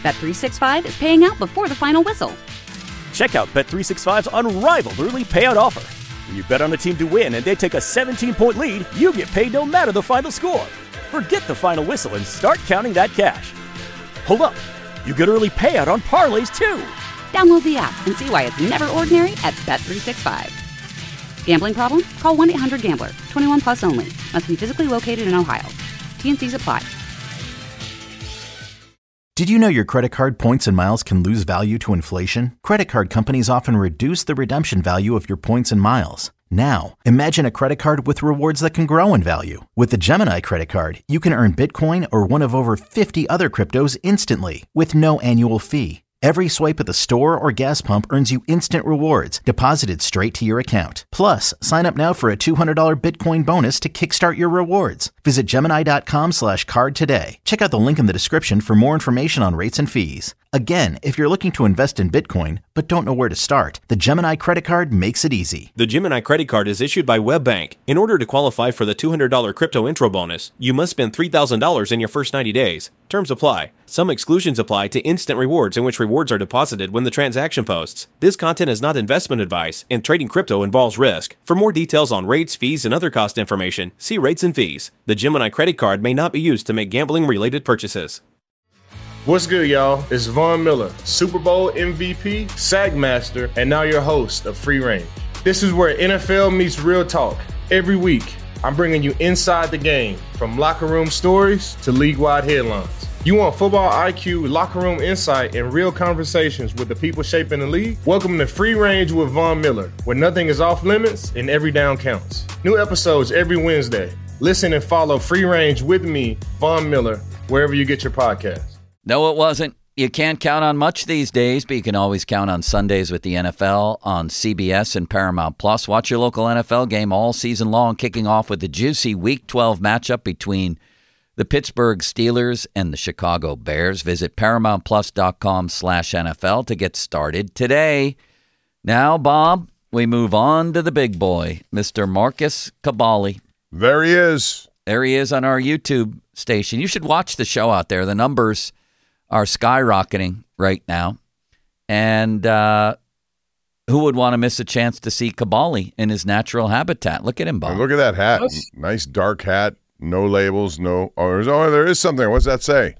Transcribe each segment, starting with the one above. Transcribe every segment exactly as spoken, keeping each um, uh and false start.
Bet three sixty-five is paying out before the final whistle. Check out Bet three sixty-five's unrivaled early payout offer. When you bet on a team to win and they take a seventeen-point lead, you get paid no matter the final score. Forget the final whistle and start counting that cash. Hold up. You get early payout on parlays, too. Download the app and see why it's never ordinary at Bet three sixty-five. Gambling problem? Call one eight hundred gambler. twenty-one plus only. Must be physically located in Ohio. T N Cs apply. Did you know your credit card points and miles can lose value to inflation? Credit card companies often reduce the redemption value of your points and miles. Now, imagine a credit card with rewards that can grow in value. With the Gemini Credit Card, you can earn Bitcoin or one of over fifty other cryptos instantly with no annual fee. Every swipe at the store or gas pump earns you instant rewards deposited straight to your account. Plus, sign up now for a two hundred dollars Bitcoin bonus to kickstart your rewards. Visit Gemini.com slash card today. Check out the link in the description for more information on rates and fees. Again, if you're looking to invest in Bitcoin but don't know where to start, the Gemini Credit Card makes it easy. The Gemini Credit Card is issued by WebBank. In order to qualify for the two hundred dollars crypto intro bonus, you must spend three thousand dollars in your first ninety days. Terms apply. Some exclusions apply to instant rewards, in which rewards are deposited when the transaction posts. This content is not investment advice, and trading crypto involves risk. For more details on rates, fees, and other cost information, see rates and fees. The Gemini Credit Card may not be used to make gambling-related purchases. What's good, y'all? It's Von Miller, Super Bowl M V P, Sack Master, and now your host of Free Range. This is where N F L meets real talk. Every week, I'm bringing you inside the game, from locker room stories to league-wide headlines. You want football I Q, locker room insight, and real conversations with the people shaping the league? Welcome to Free Range with Von Miller, where nothing is off limits and every down counts. New episodes every Wednesday. Listen and follow Free Range with me, Von Miller, wherever you get your podcasts. No, it wasn't. You can't count on much these days, but you can always count on Sundays with the N F L on C B S and Paramount Plus. Watch your local N F L game all season long, kicking off with the juicy Week twelve matchup between the Pittsburgh Steelers and the Chicago Bears. Visit ParamountPlus.com slash NFL to get started today. Now, Bob, we move on to the big boy, Mister Marcus Kaboly. There he is. There he is on our YouTube station. You should watch the show out there. The numbers are skyrocketing right now. And uh, who would want to miss a chance to see Kaboly in his natural habitat? Look at him, Bob. And look at that hat. That's... Nice dark hat. No labels. No. Oh, there's, oh, there is something. What's that say?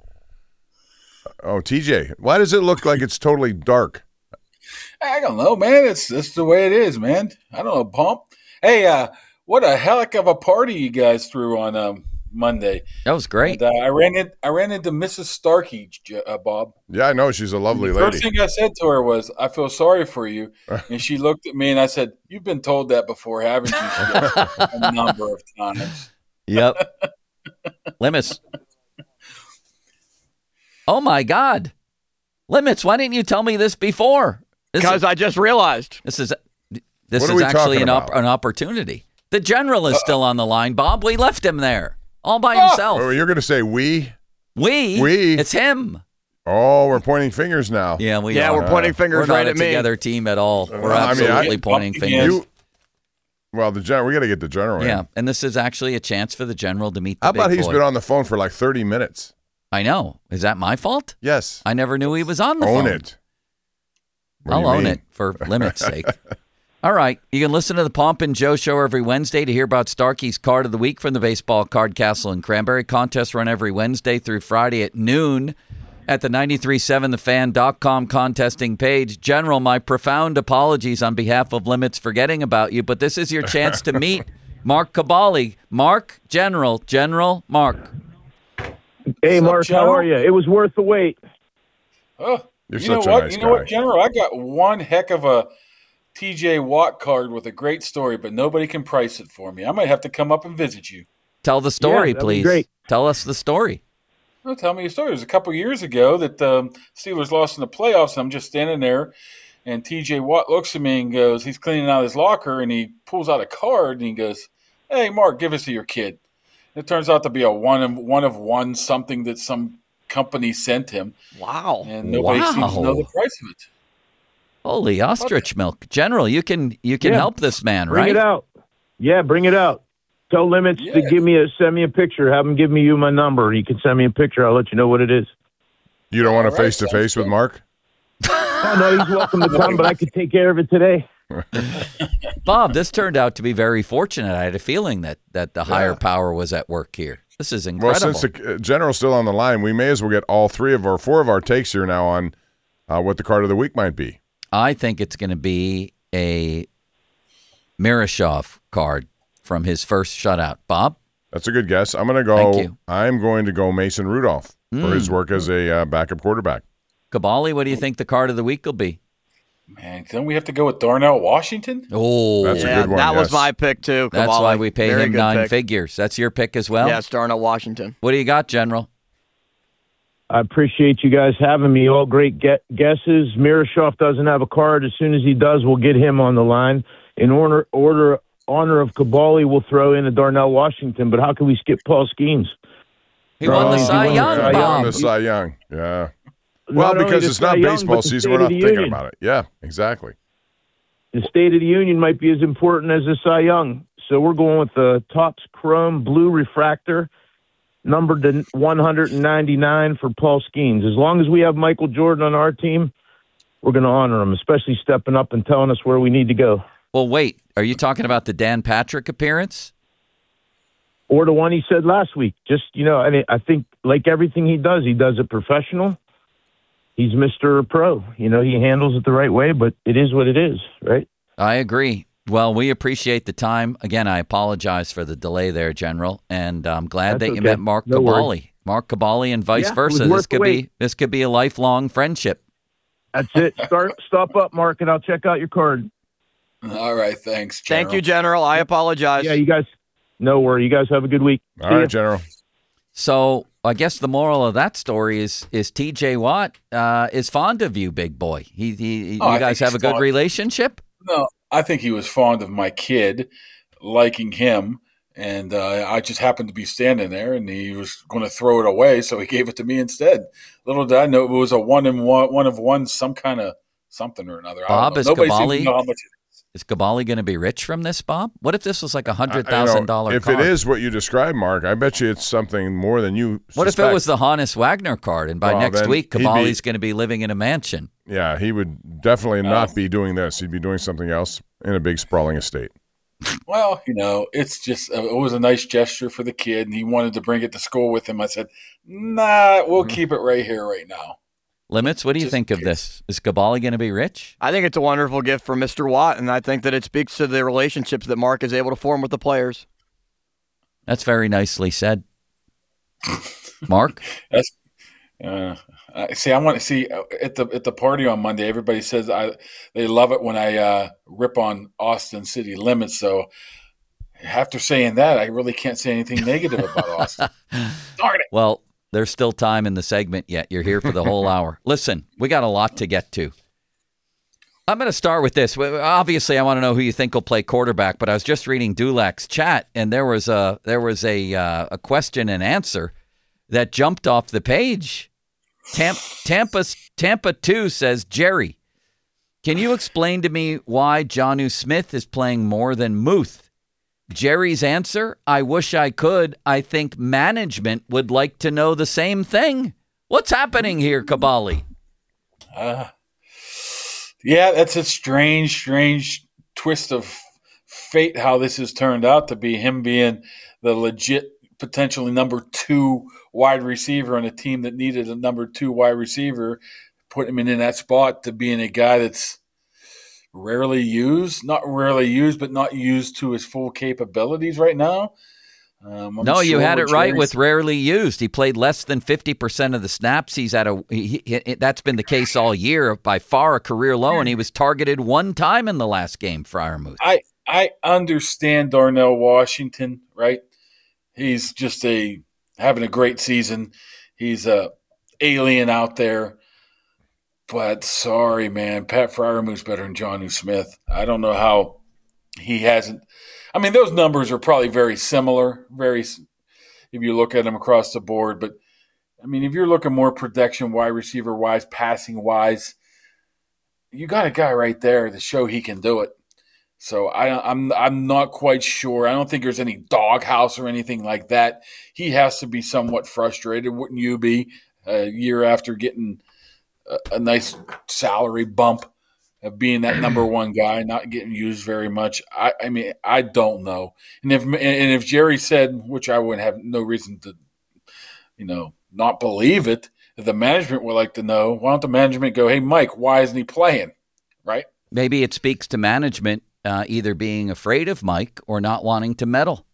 Oh, T J. Why does it look like it's totally dark? I don't know, man. It's just the way it is, man. I don't know, Pump. Hey, uh, what a heck of a party you guys threw on um, Monday. That was great. And, uh, I ran in, I ran into Missus Starkey, uh, Bob. Yeah, I know. She's a lovely the lady. First thing I said to her was, "I feel sorry for you," and she looked at me and I said, "You've been told that before, haven't you?" A number of times. Yep. Limits. Oh my God. Limits. Why didn't you tell me this before? Because I just realized. This is this is actually an op- an opportunity. The general is uh, still on the line, Bob. We left him there all by oh. himself. Oh, you're going to say we? We? We? It's him. Oh, we're pointing fingers now. Yeah, we yeah, are. we're pointing fingers we're right at me. We're not a together team at all. Uh, we're I absolutely mean, I, pointing fingers. You, well, the general, we got to get the general Yeah, in. and this is actually a chance for the general to meet the How big about he's boy. been on the phone for like thirty minutes? I know. Is that my fault? Yes. I never knew he was on the own phone. Own it. What I'll own it for limit's sake. All right. You can listen to the Pomp and Joe Show every Wednesday to hear about Starkey's Card of the Week from the Baseball Card Castle in Cranberry. Contests run every Wednesday through Friday at noon at the nine three seven the fan dot com contesting page. General, my profound apologies on behalf of Limits forgetting about you, but this is your chance to meet Mark Kaboly. Mark, General, General, Mark. Hey, Mark, how are you? It was worth the wait. Oh, You're you such know a what? nice you know guy. what, General? I got one heck of a T J Watt card with a great story, but nobody can price it for me. I might have to come up and visit you. Tell the story, Yeah, that'd be please. great. Tell us the story. Well, tell me a story. It was a couple years ago that the um, Steelers lost in the playoffs, and I'm just standing there, and T J Watt looks at me and goes, he's cleaning out his locker, and he pulls out a card, and he goes, "Hey, Mark, give us to your kid." It turns out to be a one of one of one something that some company sent him. Wow. And nobody wow. seems to know the price of it. Holy ostrich milk. General, you can you can Yeah. help this man, Bring right? it out. Yeah, bring it out. Tell Limits Yeah. to give me a send me a picture. Have him give me you my number. You can send me a picture. I'll let you know what it is. You don't want All to right, face to face with Mark? Oh, no, he's welcome to come, but I could take care of it today. Bob, this turned out to be very fortunate. I had a feeling that that the higher Yeah. power was at work here. This is Well, incredible. since the uh, general's still on the line, we may as well get all three of our four of our takes here now on uh, what the card of the week might be. I think it's going to be a Miroshov card from his first shutout. Bob? That's a good guess. I'm going to go. Thank you. I'm going to go Mason Rudolph Mm. for his work as a uh, backup quarterback. Kabali, what do you think the card of the week will be? Man, then we have to go with Darnell Washington. Oh, That's a Yeah, good one. that was yes. my pick too. that's Kabali. why we pay Very him good nine pick. figures. That's your pick as well? Yes, Darnell Washington. What do you got, General? I appreciate you guys having me. All great get- guesses. Miroshov doesn't have a card. As soon as he does, we'll get him on the line. In order, order honor of Kabali, we'll throw in a Darnell Washington. But how can we skip Paul Skeens? He won the Oh, Cy he won the Young, Cy Yeah, he won Bob. the Cy Young. Yeah. Not Well, only because the it's Cy not Young, baseball but the season, State we're of not the thinking Union. about it. Yeah, exactly. The State of the Union might be as important as the Cy Young. So we're going with the Topps Chrome Blue Refractor, numbered to one ninety-nine for Paul Skeens. As long as we have Michael Jordan on our team, we're going to honor him, especially stepping up and telling us where we need to go. Well, wait. Are you talking about the Dan Patrick appearance? Or the one he said last week. Just, you know, I mean, I think like everything he does, he does it professional. He's Mister Pro. You know, he handles it the right way, but it is what it is, right? I agree. Well, we appreciate the time. Again, I apologize for the delay there, General, and I'm glad That's that you okay. met Mark No Kabali. worries. Mark Kabali and vice Yeah, it versa. was worth This could the be wait. this could be a lifelong friendship. That's it. Start, stop up, Mark, and I'll check out your card. All right, thanks. Thank General. you, General. I apologize. Yeah, you guys, no worry. You guys have a good week. All See right, ya. General. So I guess the moral of that story is is T J Watt uh, is fond of you, big boy. He, he Oh, I you guys think have a he's good fond. relationship. No, I think he was fond of my kid, liking him, and uh, I just happened to be standing there, and he was going to throw it away, so he gave it to me instead. Little did I know it was a one and one, one of one, some kind of something or another. Bob, I is don't know. Nobody seems Kabali- to know how much. Is Kabali going to be rich from this, Bob? What if this was like a hundred I- you know, thousand dollar If card? it is what you described, Mark, I bet you it's something more than you What if it suspect. was the Hannes Wagner card, and by Well, next then week he'd be- Kabali's going to be living in a mansion? Yeah, he would definitely not be doing this. He'd be doing something else in a big sprawling estate. Well, you know, it's just uh, it was a nice gesture for the kid, and he wanted to bring it to school with him. I said, "Nah, we'll keep it right here, right now." Limits, what do you Just think of in this? Is Kabali going to be rich? I think it's a wonderful gift for Mister Watt, and I think that it speaks to the relationships that Mark is able to form with the players. That's very nicely said. Mark? That's uh, I see. I want to see uh, at the at the party on Monday. Everybody says I they love it when I uh, rip on Austin City Limits. So after saying that, I really can't say anything negative about Austin. Darn it! Well, there's still time in the segment yet. You're here for the whole hour. Listen, we got a lot to get to. I'm going to start with this. Well, obviously, I want to know who you think will play quarterback, but I was just reading Dulac's chat, and there was a there was a uh, a question and answer that jumped off the page. Tampa Tampa Tampa two says, Jerry, can you explain to me why Jonnu Smith is playing more than Muth? Jerry's answer, I wish I could. I think management would like to know the same thing. What's happening here, Kabali? Uh, yeah, that's a strange, strange twist of fate how this has turned out to be, him being the legit, potentially number two wide receiver on a team that needed a number two wide receiver, put him in, in that spot to being a guy that's rarely used, not rarely used, but not used to his full capabilities right now. Um, I'm no, you sure had it what right Jerry's- with rarely used. He played less than fifty percent of the snaps. He's at a he, he, that's been the case all year, by far a career low, and he was targeted one time in the last game, Freiermuth. I I understand Darnell Washington, right? He's just a having a great season. He's a alien out there. But sorry, man, Pat Freiermuth's better than Jonnu Smith. I don't know how he hasn't. I mean, those numbers are probably very similar, very if you look at them across the board. But I mean, if you're looking more protection, wide receiver wise, passing wise, you got a guy right there to show he can do it. So I, I'm I'm not quite sure. I don't think there's any doghouse or anything like that. He has to be somewhat frustrated, wouldn't you be? a year after getting a, a nice salary bump of being that number one guy, not getting used very much. I, I mean, I don't know. And if and if Jerry said, which I would have no reason to, you know, not believe it, if the management would like to know, why don't the management go, hey, Mike, why isn't he playing? Right? Maybe it speaks to management uh, either being afraid of Mike or not wanting to meddle.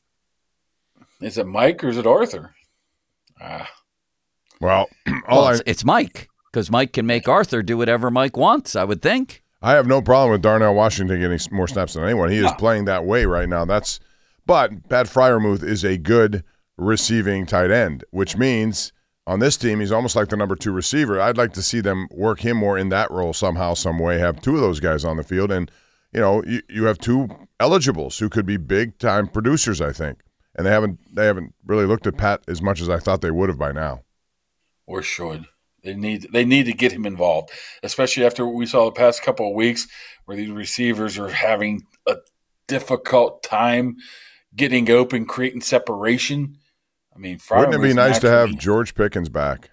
Is it Mike or is it Arthur? Ah. Well, all well I, it's, it's Mike, because Mike can make Arthur do whatever Mike wants, I would think. I have no problem with Darnell Washington getting more snaps than anyone. He is playing that way right now. That's, but Pat Freiermuth is a good receiving tight end, which means on this team he's almost like the number two receiver. I'd like to see them work him more in that role somehow, some way. Have two of those guys on the field, and you know you, you have two eligibles who could be big time producers, I think. And they haven't they haven't really looked at Pat as much as I thought they would have by now. Or should. They need they need to get him involved, especially after what we saw the past couple of weeks where these receivers are having a difficult time getting open, creating separation. I mean, wouldn't it be nice to have George Pickens back?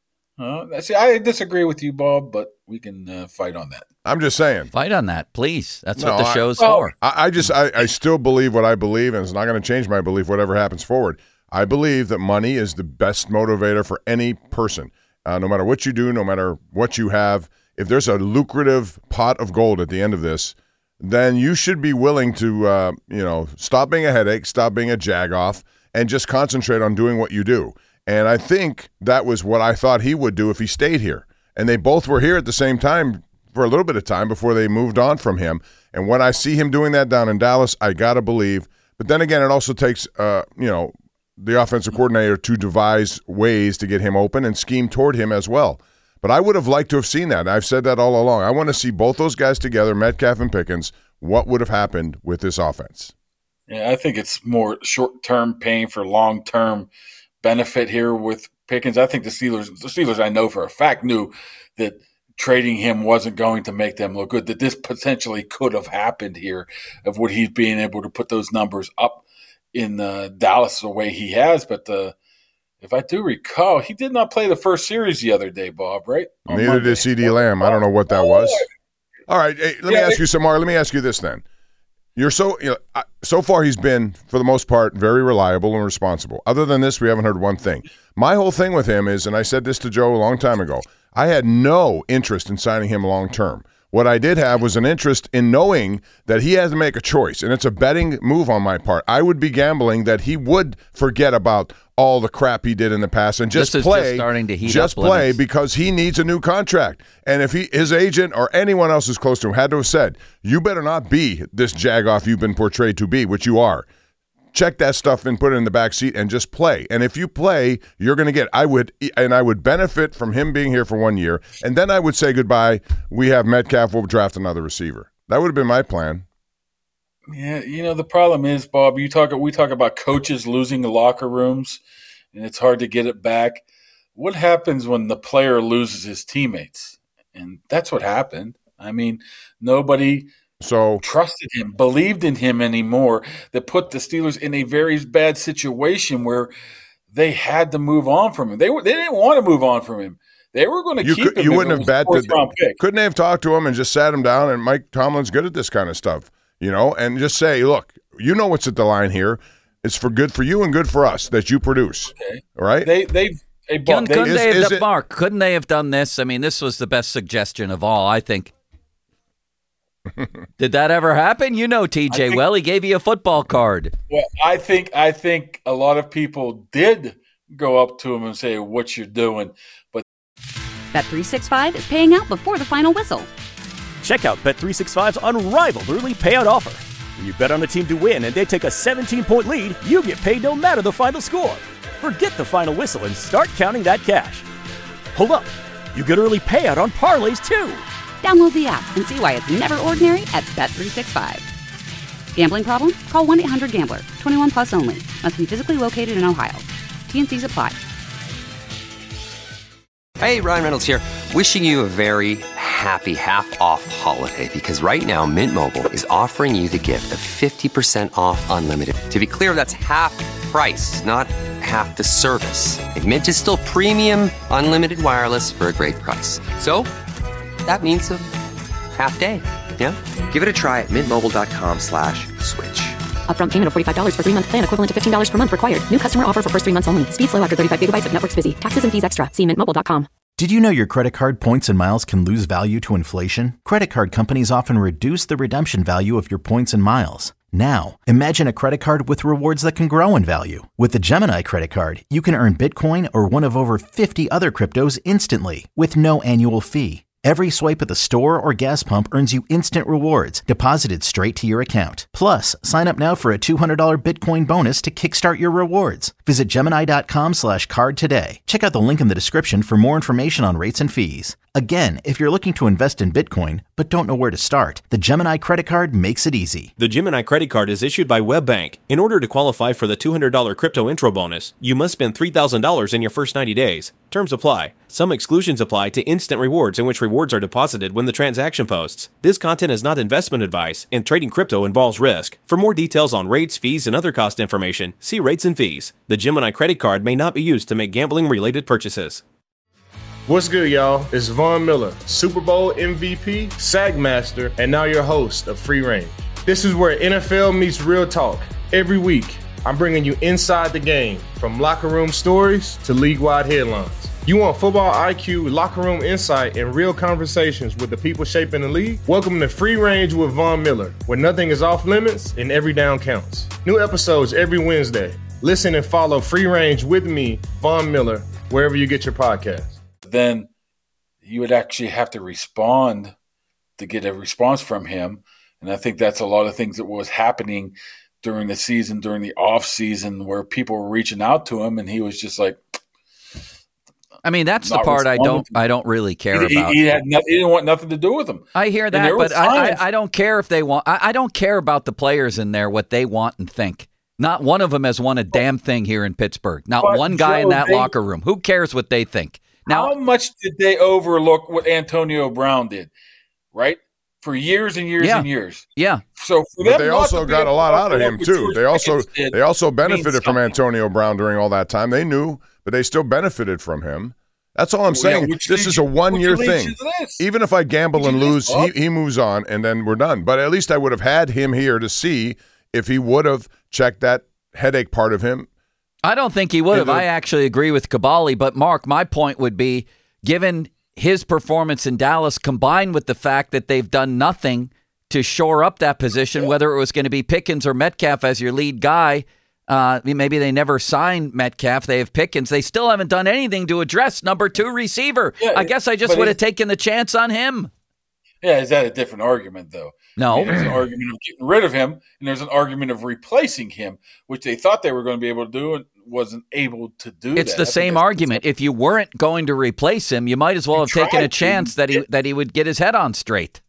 Uh, see, I disagree with you, Bob, but we can uh, fight on that. I'm just saying. Fight on that, please. That's no, what the show's I, for. I, I just I, I still believe what I believe, and it's not going to change my belief whatever happens forward. I believe that money is the best motivator for any person. Uh, no matter what you do, no matter what you have, if there's a lucrative pot of gold at the end of this, then you should be willing to, uh, you know, stop being a headache, stop being a jagoff, and just concentrate on doing what you do. And I think that was what I thought he would do if he stayed here. And they both were here at the same time for a little bit of time before they moved on from him. And when I see him doing that down in Dallas, I got to believe. But then again, it also takes, uh, you know, the offensive coordinator to devise ways to get him open and scheme toward him as well. But I would have liked to have seen that. I've said that all along. I want to see both those guys together, Metcalf and Pickens. What would have happened with this offense? Yeah, I think it's more short-term pain for long-term benefit here with Pickens. I think the Steelers, the Steelers I know for a fact knew that trading him wasn't going to make them look good, that this potentially could have happened here of what he's being able to put those numbers up in uh, Dallas the way he has. But uh, if I do recall, he did not play the first series the other day, Bob, right? On Neither Monday. did C D Lamb. I don't know what that was. All right, hey, let Yeah, me ask they- you some more. Let me ask you this then. You're so you know, I- so far he's been, for the most part, very reliable and responsible. Other than this, we haven't heard one thing. My whole thing with him is, and I said this to Joe a long time ago, I had no interest in signing him long term. What I did have was an interest in knowing that he has to make a choice, and it's a betting move on my part. I would be gambling that he would forget about all the crap he did in the past and just This is play. just starting to heat just up play limits. because he needs a new contract. And if he, his agent or anyone else who's close to him had to have said, "You better not be this jagoff you've been portrayed to be," which you are. Check that stuff and put it in the back seat and just play. And if you play, you're going to get. I would, and I would benefit from him being here for one year, and then I would say goodbye. We have Metcalf. We'll draft another receiver. That would have been my plan. Yeah, you know, the problem is, Bob, you talk we talk about coaches losing the locker rooms, and it's hard to get it back. What happens when the player loses his teammates? And that's what happened. I mean, nobody so trusted him, believed in him anymore, that put the Steelers in a very bad situation where they had to move on from him. They were they didn't want to move on from him. They were going to You, keep could, him. you if wouldn't it have was a bet fourth that. round pick. Couldn't they have talked to him and just sat him down? And Mike Tomlin's good at this kind of stuff, you know, and just say, "Look, you know what's at the line here. It's for good for you and good for us that you produce." Okay. All right. They they they, Couldn't, they, couldn't is- they have is done, it- Mark, couldn't they have done this? I mean, this was the best suggestion of all, I think. Did that ever happen? You know T J think- well. He gave you a football card. Well, I think I think a lot of people did go up to him and say, "What you're doing," but Bet three sixty-five is paying out before the final whistle. Check out Bet three sixty-five's unrivaled early payout offer. When you bet on a team to win and they take a seventeen-point lead, you get paid no matter the final score. Forget the final whistle and start counting that cash. Hold up. You get early payout on parlays, too. Download the app and see why it's never ordinary at Bet three sixty-five. Gambling problem? Call one eight hundred gambler. twenty-one plus only. Must be physically located in Ohio. T N Cs apply. Hey, Ryan Reynolds here. Wishing you a very happy half-off holiday because right now Mint Mobile is offering you the gift of fifty percent off unlimited. To be clear, that's half price, not half the service. Like Mint is still premium unlimited wireless for a great price. So that means a half day. Yeah? Give it a try at mintmobile.com slash switch. Upfront payment of forty-five dollars for three-month plan equivalent to fifteen dollars per month required. New customer offer for first three months only. Speed slow after thirty-five gigabytes if network's busy. Taxes and fees extra. See mint mobile dot com. Did you know your credit card points and miles can lose value to inflation? Credit card companies often reduce the redemption value of your points and miles. Now, imagine a credit card with rewards that can grow in value. With the Gemini credit card, you can earn Bitcoin or one of over fifty other cryptos instantly with no annual fee. Every swipe at the store or gas pump earns you instant rewards deposited straight to your account. Plus, sign up now for a two hundred dollars Bitcoin bonus to kickstart your rewards. Visit Gemini.com slash card today. Check out the link in the description for more information on rates and fees. Again, if you're looking to invest in Bitcoin but don't know where to start, the Gemini credit card makes it easy. The Gemini credit card is issued by WebBank. In order to qualify for the two hundred dollars crypto intro bonus, you must spend three thousand dollars in your first ninety days. Terms apply. Some exclusions apply to instant rewards in which rewards are deposited when the transaction posts. This content is not investment advice, and trading crypto involves risk. For more details on rates, fees, and other cost information, see rates and fees. The Gemini credit card may not be used to make gambling-related purchases. What's good, y'all? It's Von Miller, Super Bowl M V P, Sag Master, and now your host of Free Range. This is where N F L meets real talk. Every week, I'm bringing you inside the game, from locker room stories to league-wide headlines. You want football I Q, locker room insight, and real conversations with the people shaping the league? Welcome to Free Range with Von Miller, where nothing is off limits and every down counts. New episodes every Wednesday. Listen and follow Free Range with me, Von Miller, wherever you get your podcasts. Then you would actually have to respond to get a response from him. And I think that's a lot of things that was happening during the season, during the off season, where people were reaching out to him and he was just like, I mean, that's the part I don't I don't really care he, about. He, had no, he didn't want nothing to do with them. I hear that, but I, I, I don't care if they want. I, I don't care about the players in there, what they want and think. Not one of them has won a damn thing here in Pittsburgh. Not but one guy Joe, in that they, locker room. Who cares what they think? Now, how much did they overlook what Antonio Brown did, right? For years and years yeah, and years. Yeah. So for but them they also got a lot out of him too. They also they also benefited from Antonio Brown during all that time. They knew, but they still benefited from him. That's all I'm well, saying. Yeah, this is a one-year thing. Even if I gamble and lose, he, he moves on, and then we're done. But at least I would have had him here to see if he would have checked that headache part of him. I don't think he would have. I actually agree with Caballi. But, Mark, my point would be, given his performance in Dallas combined with the fact that they've done nothing to shore up that position, yeah. whether it was going to be Pickens or Metcalf as your lead guy, Uh, maybe they never signed Metcalf. They have Pickens. They still haven't done anything to address number two receiver. Yeah, I guess I just would have taken the chance on him. Yeah, is that a different argument, though? No. I mean, there's an argument of getting rid of him, and there's an argument of replacing him, which they thought they were going to be able to do and wasn't able to do It's that. the same argument. If you weren't going to replace him, you might as well have taken a chance that he that he would get his head on straight.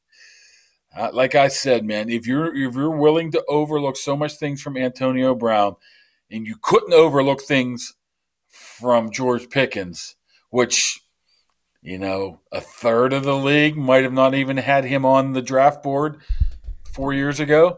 Uh, like I said, man, if you're if you're willing to overlook so much things from Antonio Brown, and you couldn't overlook things from George Pickens, which, you know, a third of the league might have not even had him on the draft board four years ago,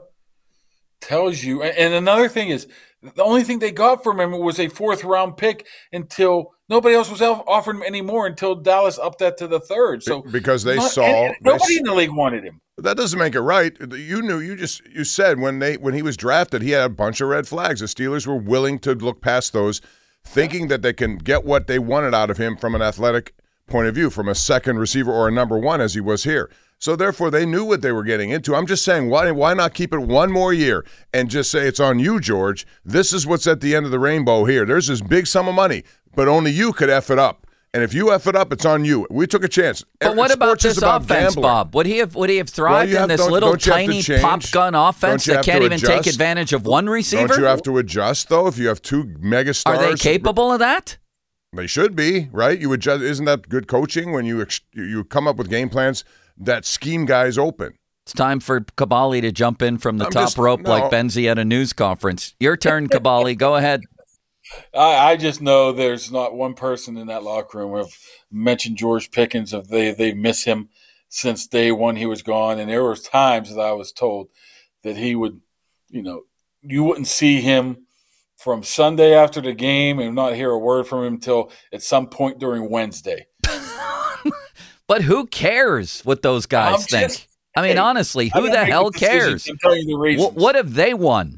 tells you. And another thing is, the only thing they got from him was a fourth round pick until nobody else was offering him anymore until Dallas upped that to the third. So because they not, saw nobody they, in the league wanted him. That doesn't make it right. You knew you just you said when they when he was drafted, he had a bunch of red flags. The Steelers were willing to look past those, thinking that they can get what they wanted out of him from an athletic point of view, from a second receiver or a number one as he was here. So therefore, they knew what they were getting into. I'm just saying, why why not keep it one more year and just say it's on you, George? This is what's at the end of the rainbow here. There's this big sum of money, but only you could F it up. And if you F it up, it's on you. We took a chance. But what about this about offense, gambling. Bob? Would he have would he have thrived well, in this little tiny pop gun offense that can't even take advantage of one receiver? Don't you have to adjust, though, if you have two mega stars? Are they capable of that? They should be, right? You adjust. Isn't that good coaching when you you come up with game plans that scheme guys open? It's time for Caballi to jump in from the I'm top just, rope no. like Benzie at a news conference. Your turn, Caballi. Go ahead. I, I just know there's not one person in that locker room who have mentioned George Pickens if they, they miss him. since day one he was gone. And there was times that I was told that he would, you know, you wouldn't see him from Sunday after the game and not hear a word from him until at some point during Wednesday. But who cares what those guys I'm think? just, I mean, hey, honestly, who the hell cares? I'm telling you the reasons. What, what have they won?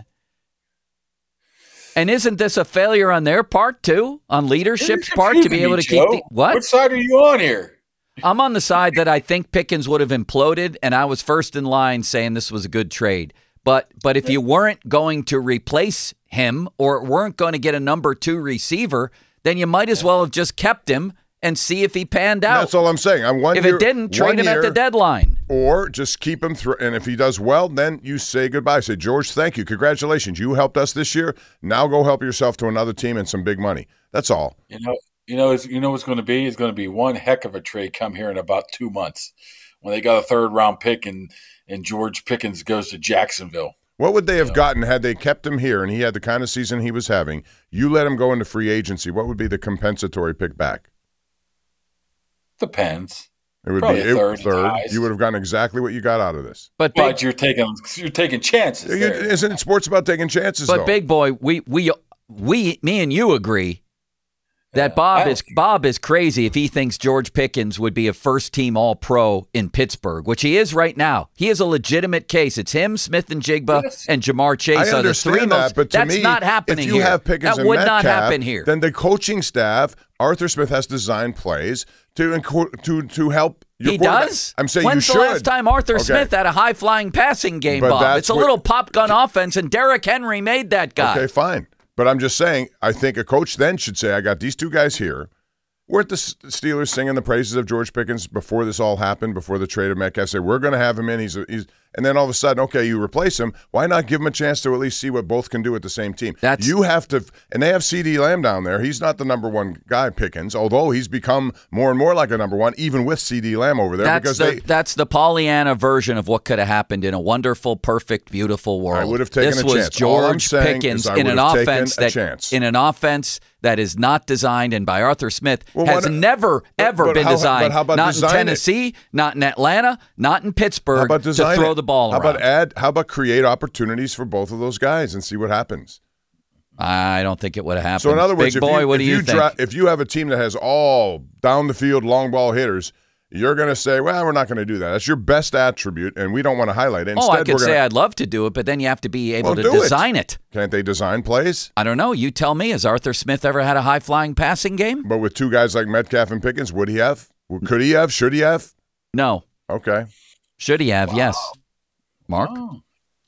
And isn't this a failure on their part, too? On leadership's part to be able to keep the – what? What side are you on here? I'm on the side that I think Pickens would have imploded, and I was first in line saying this was a good trade. But but if you weren't going to replace him or weren't going to get a number two receiver, then you might as well have just kept him and see if he panned out. That's all I'm saying. I'm one if year, it didn't, trade him year, at the deadline. Or just keep him through. And if he does well, then you say goodbye. Say, George, thank you. Congratulations. You helped us this year. Now go help yourself to another team and some big money. That's all. You know, you know, it's, you know what's going to be? It's going to be one heck of a trade come here in about two months when they got a third round pick and, and George Pickens goes to Jacksonville. What would they have gotten had they kept him here and he had the kind of season he was having? You let him go into free agency. What would be the compensatory pick back? Depends. It would Probably be a third. third. third. You would have gotten exactly what you got out of this. But, but big, you're taking you're taking chances. You, there. isn't it sports about taking chances? But though? big boy, we we we me and you agree that Yeah, Bob I- is Bob is crazy if he thinks George Pickens would be a first team All Pro in Pittsburgh, which he is right now. He is a legitimate case. It's him, Smith and Jigba, Yes. and Jamar Chase I are the understand three that, most. but to that's me, not happening if you here. have Pickens that and would Metcalf, not happen here. then the coaching staff, Arthur Smith has designed plays to inco- to to help. Your He quarterback. does? I'm saying When's you the should. last time Arthur Okay. Smith had a high-flying passing game, But Bob? that's It's a what- little pop gun offense, and Derrick Henry made that guy. Okay, fine. But I'm just saying, I think a coach then should say, I got these two guys here. Weren't the S- Steelers singing the praises of George Pickens before this all happened, before the trade of Metcalf? Say, we're going to have him in. He's, a, he's, and then all of a sudden, okay, you replace him. Why not give him a chance to at least see what both can do at the same team? That's- you have to, and they have C D Lamb down there. He's not the number one guy, Pickens, although he's become more and more like a number one, even with C D Lamb over there. That's because the, they, that's the Pollyanna version of what could have happened in a wonderful, perfect, beautiful world. I would have taken this a was chance. All I'm George saying Pickens is I in would an have taken offense a that chance. in an offense that is not designed and by Arthur Smith Well, has why not- never but- ever but been how- designed. but how about not design in it? Tennessee, not in Atlanta, not in Pittsburgh How about to design throw it? the ball How around. about add? How about create opportunities for both of those guys and see what happens? I don't think it would have happened. So in other words, Big if boy, you, what if do you, you think? dra- if you have a team that has all down the field long ball hitters, you're going to say, "Well, we're not going to do that." That's your best attribute, and we don't want to highlight it. Instead, oh, I could we're say gonna, I'd love to do it, but then you have to be able Well, to do it. design it. Can't they design plays? I don't know. You tell me. Has Arthur Smith ever had a high flying passing game? But with two guys like Metcalf and Pickens, would he have? Could he have? Should he have? No. Okay. Should he have? Yes. Mark. Oh.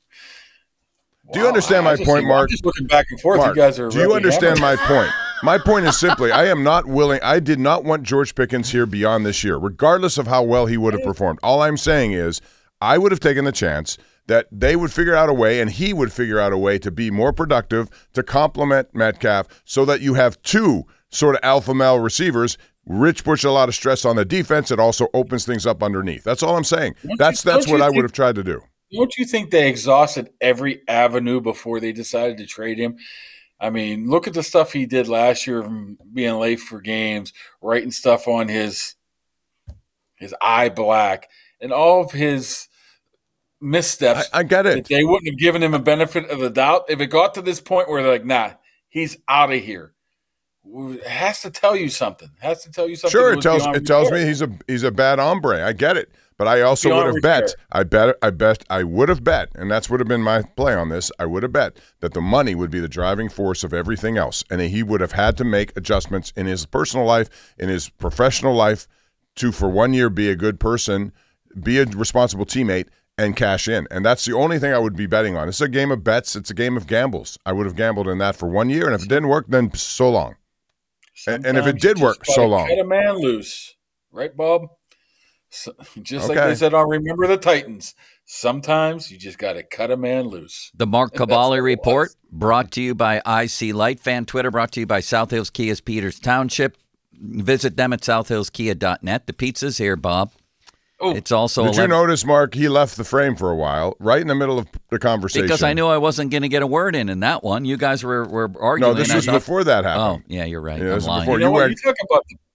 Do you understand I my just- point, I'm Mark? just looking back and forth. Mark, you guys are. do you really understand my hammering. point? My point is simply, I am not willing. I did not want George Pickens here beyond this year, regardless of how well he would have performed. All I'm saying is, I would have taken the chance that they would figure out a way, and he would figure out a way to be more productive, to complement Metcalf, so that you have two sort of alpha male receivers. Rich puts a lot of stress on the defense. It also opens things up underneath. That's all I'm saying. Don't That's you- that's don't what you I think- would have tried to do. Don't you think they exhausted every avenue before they decided to trade him? I mean, look at the stuff he did last year, from being late for games, writing stuff on his his eye black, and all of his missteps. I, I get that it. They wouldn't have given him a benefit of the doubt if it got to this point where they're like, "Nah, he's out of here." It has to tell you something. It has to tell you something. Sure, that it was tells beyond it tells repair. me he's a he's a bad hombre. I get it, but I also Beyond would have bet. repair. I bet. I bet. I would have bet, and that's would have been my play on this. I would have bet that the money would be the driving force of everything else, and he would have had to make adjustments in his personal life, in his professional life, to for one year be a good person, be a responsible teammate, and cash in. And that's the only thing I would be betting on. It's a game of bets. It's a game of gambles. I would have gambled in that for one year, and if it didn't work, then so long. And, and if it Sometimes you did work, just so gotta long. Cut a man loose, right, Bob? So, just like Okay. they said on Remember the Titans. Sometimes you just got to cut a man loose. The Mark And that's Cavalli what it Report, was. brought to you by I C Light Fan Twitter, brought to you by South Hills Kia's Peters Township. Visit them at south hills kia dot net. The pizza's here, Bob. Oh, It's also Did you eleven notice, Mark, he left the frame for a while, right in the middle of the conversation? because I knew I wasn't going to get a word in in that one. You guys were, were arguing. No, this I was thought- before that Oh, happened. yeah, you're right. Yeah, I'm this is lying. before You know you what? were- You talk about the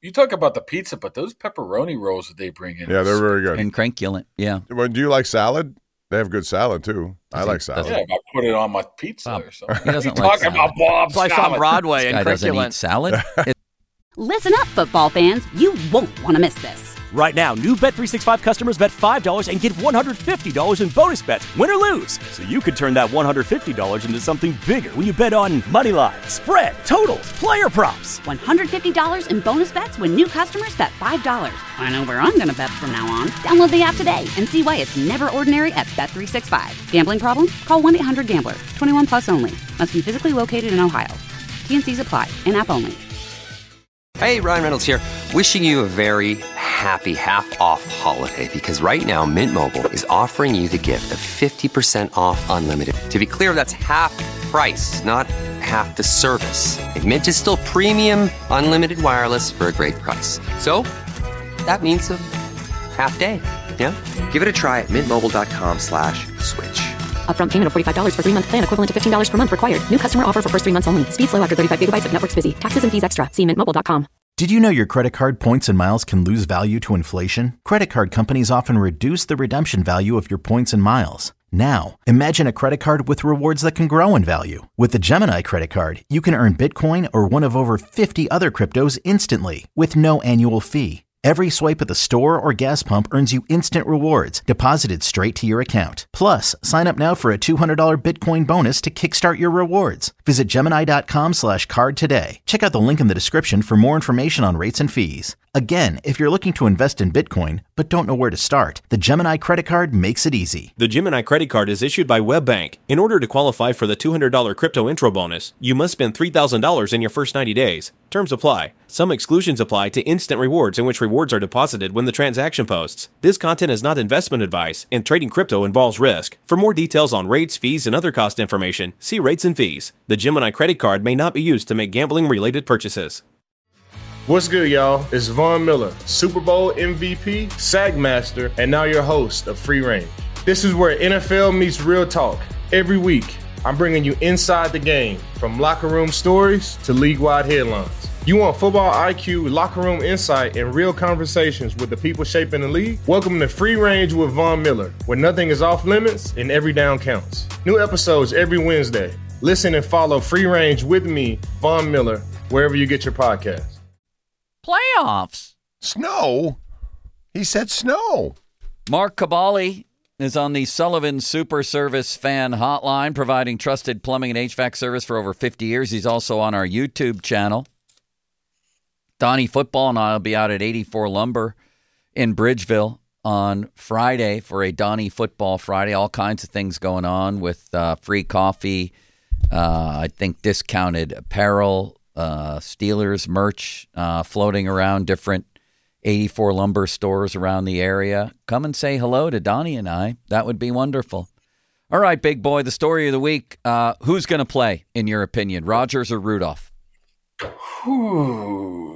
you talk about the pizza, but those pepperoni rolls that they bring in. Yeah, they're very good. And crankulent, yeah. Well, do you like salad? They have good salad, too. I like salad. Yeah, if I put it on my pizza Bob, or something. He doesn't you like talking salad. about Bob's Slice salad. on Broadway This and guy doesn't eat crankulent. salad. Listen up, football fans. You won't want to miss this. Right now, new Bet three sixty-five customers bet five dollars and get one hundred fifty dollars in bonus bets, win or lose. So you could turn that one hundred fifty dollars into something bigger when you bet on money line, spread, totals, player props. one hundred fifty dollars in bonus bets when new customers bet five dollars. I know where I'm going to bet from now on. Download the app today and see why it's never ordinary at Bet three sixty-five. Gambling problem? Call one eight hundred gambler. twenty-one plus only. Must be physically located in Ohio. T N Cs apply. In-app only. Hey, Ryan Reynolds here. Wishing you a very happy half-off holiday because right now Mint Mobile is offering you the gift of fifty percent off unlimited. To be clear, that's half price, not half the service. And Mint is still premium unlimited wireless for a great price. So that means a half day. Yeah? Give it a try at mintmobile.com slash switch. Upfront payment of forty-five dollars for three-month plan equivalent to fifteen dollars per month required. New customer offer for first three months only. Speed slow after thirty-five gigabytes if network's busy. Taxes and fees extra. See mint mobile dot com. Did you know your credit card points and miles can lose value to inflation? Credit card companies often reduce the redemption value of your points and miles. Now, imagine a credit card with rewards that can grow in value. With the Gemini credit card, you can earn Bitcoin or one of over fifty other cryptos instantly with no annual fee. Every swipe at the store or gas pump earns you instant rewards deposited straight to your account. Plus, sign up now for a two hundred dollars Bitcoin bonus to kickstart your rewards. Visit Gemini.com slash card today. Check out the link in the description for more information on rates and fees. Again, if you're looking to invest in Bitcoin but don't know where to start, the Gemini credit card makes it easy. The Gemini credit card is issued by WebBank. In order to qualify for the two hundred dollars crypto intro bonus, you must spend three thousand dollars in your first ninety days. Terms apply. Some exclusions apply to instant rewards in which rewards are deposited when the transaction posts. This content is not investment advice, and trading crypto involves risk. For more details on rates, fees, and other cost information, see rates and fees. The Gemini credit card may not be used to make gambling-related purchases. What's good, y'all? It's Von Miller, Super Bowl M V P, Sack Master, and now your host of Free Range. This is where N F L meets real talk. Every week, I'm bringing you inside the game, from locker room stories to league-wide headlines. You want football I Q, locker room insight, and real conversations with the people shaping the league? Welcome to Free Range with Von Miller, where nothing is off limits and every down counts. New episodes every Wednesday. Listen and follow Free Range with me, Von Miller, wherever you get your podcasts. Playoffs. Snow? He said snow. Mark Cabali is on the Sullivan Super Service fan hotline, providing trusted plumbing and H V A C service for over fifty years. He's also on our YouTube channel. Donnie Football and I will be out at eighty-four Lumber in Bridgeville on Friday for a Donnie Football Friday. All kinds of things going on with uh, free coffee, uh, I think discounted apparel, uh, Steelers merch uh, floating around different eighty-four Lumber stores around the area. Come and say hello to Donnie and I. That would be wonderful. All right, big boy, the story of the week. Uh, who's going to play, in your opinion, Rodgers or Rudolph? Whew.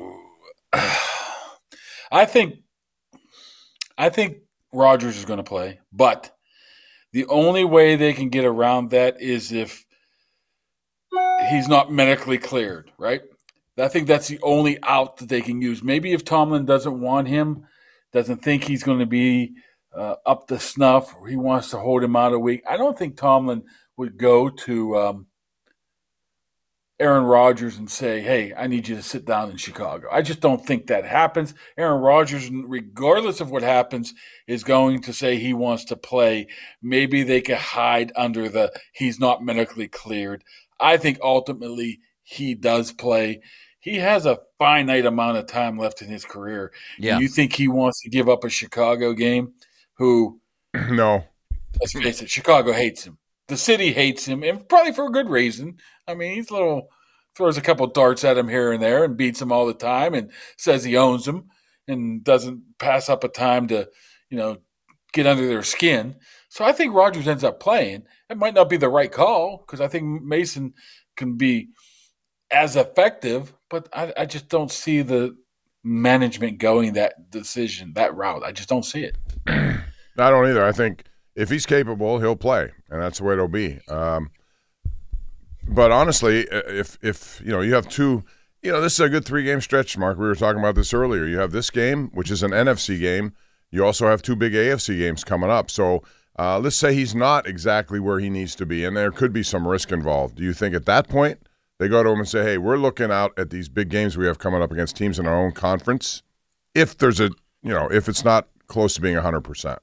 I think I think Rodgers is going to play, but the only way they can get around that is if he's not medically cleared, right? I think that's the only out that they can use. Maybe if Tomlin doesn't want him, doesn't think he's going to be uh, up to snuff, or he wants to hold him out a week, I don't think Tomlin would go to um, Aaron Rodgers and say, hey, I need you to sit down in Chicago. I just don't think that happens. Aaron Rodgers, regardless of what happens, is going to say he wants to play. Maybe they could hide under the he's not medically cleared. I think ultimately he does play. He has a finite amount of time left in his career. Yeah. Do you think he wants to give up a Chicago game? Who? No. Let's face it, Chicago hates him. The city hates him, and probably for a good reason. I mean, he's a little throws a couple darts at him here and there and beats him all the time and says he owns him and doesn't pass up a time to, you know, get under their skin. So I think Rodgers ends up playing. It might not be the right call because I think Mason can be as effective, but I, I just don't see the management going that decision, that route. I just don't see it. I don't either. I think if he's capable, he'll play, and that's the way it'll be. Um, but honestly, if if you know you have two, You know, this is a good three-game stretch, Mark. We were talking about this earlier. You have this game, which is an N F C game. You also have two big A F C games coming up. So uh, let's say he's not exactly where he needs to be, and there could be some risk involved. Do you think at that point they go to him and say, hey, we're looking out at these big games we have coming up against teams in our own conference, if there's a, you know, if it's not close to being one hundred percent?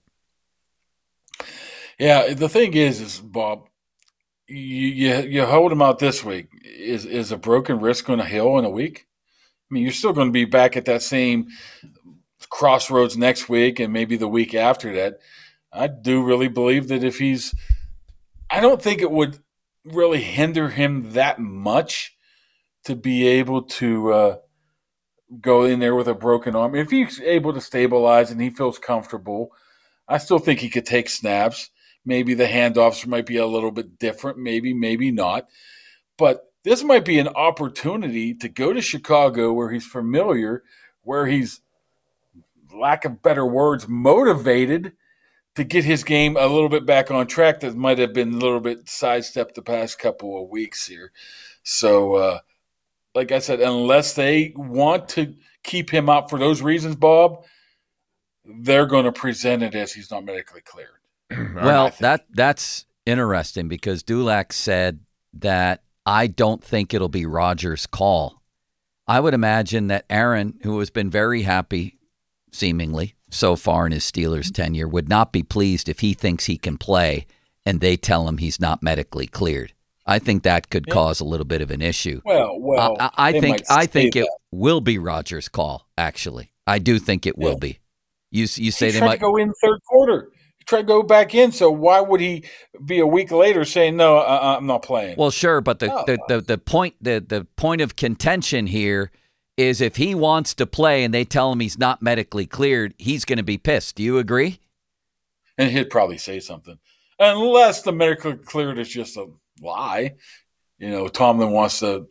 Yeah, the thing is, is Bob, you, you you hold him out this week. Is is a broken wrist going to heal in a week? I mean, you're still going to be back at that same crossroads next week and maybe the week after that. I do really believe that if he's – I don't think it would really hinder him that much to be able to uh, go in there with a broken arm. If he's able to stabilize and he feels comfortable, I still think he could take snaps. Maybe the handoffs might be a little bit different, maybe, maybe not. But this might be an opportunity to go to Chicago where he's familiar, where he's, lack of better words, motivated to get his game a little bit back on track that might have been a little bit sidestepped the past couple of weeks here. So, uh, like I said, unless they want to keep him out for those reasons, Bob, they're going to present it as he's not medically cleared. Well, that that's interesting because Dulac said that I don't think it'll be Rodgers' call. I would imagine that Aaron, who has been very happy, seemingly, so far in his Steelers tenure, would not be pleased if he thinks he can play and they tell him he's not medically cleared. I think that could yeah. cause a little bit of an issue. Well, well, I, I think I think it that. will be Rodgers' call. Actually, I do think it yeah. will be. You you say he they tried might to go in third quarter. Try to go back in. So why would he be a week later saying no? Uh, I'm not playing. Well, sure, but the, no. the, the, the point the, the point of contention here is if he wants to play and they tell him he's not medically cleared, he's going to be pissed. Do you agree? And he'd probably say something, unless the medically cleared is just a lie. You know, Tomlin wants to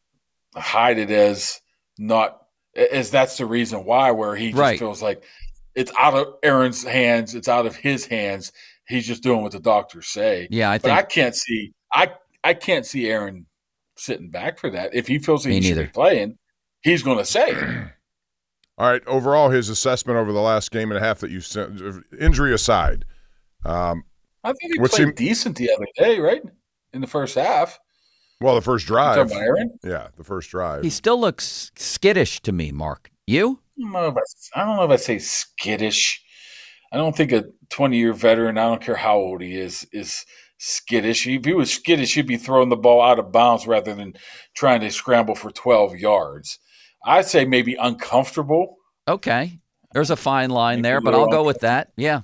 hide it as not as that's the reason why. Where he just right. feels like. It's out of Aaron's hands. It's out of his hands. He's just doing what the doctors say. Yeah, I but think I can't see. I I can't see Aaron sitting back for that. If he feels that he neither. should be playing, he's going to say it. All right. Overall, his assessment over the last game and a half that you sent, injury aside, um, I think he played seemed, decent the other day, right in the first half. Well, the first drive. You talking about Aaron? Yeah, the first drive. He still looks skittish to me, Mark. You? I don't know if I, I don't know if I say skittish. I don't think a twenty-year veteran, I don't care how old he is, is skittish. If he was skittish, he'd be throwing the ball out of bounds rather than trying to scramble for twelve yards. I'd say maybe uncomfortable. Okay. There's a fine line there, but I'll go with that. Yeah.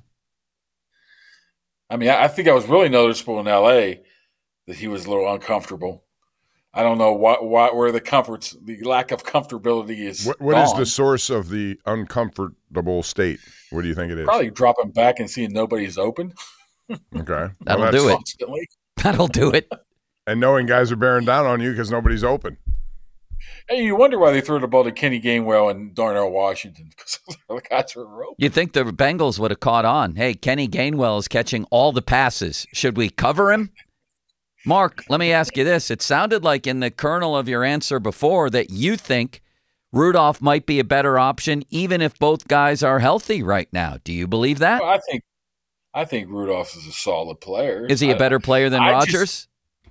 I mean, I, I think I was really noticeable in L A that he was a little uncomfortable. I don't know what, what, where the comforts, the lack of comfortability is. What, what is the source of the uncomfortable state? What do you think it is? Probably dropping back and seeing nobody's open. Okay. That'll well, do it. Constantly. That'll do it. And knowing guys are bearing down on you because nobody's open. Hey, you wonder why they threw the ball to Kenny Gainwell and Darnell Washington because the guys were open. You'd think the Bengals would have caught on. Hey, Kenny Gainwell is catching all the passes. Should we cover him? Mark, let me ask you this. It sounded like in the kernel of your answer before that you think Rudolph might be a better option even if both guys are healthy right now. Do you believe that? Well, I think I think Rudolph is a solid player. Is he a better player than I Rodgers just,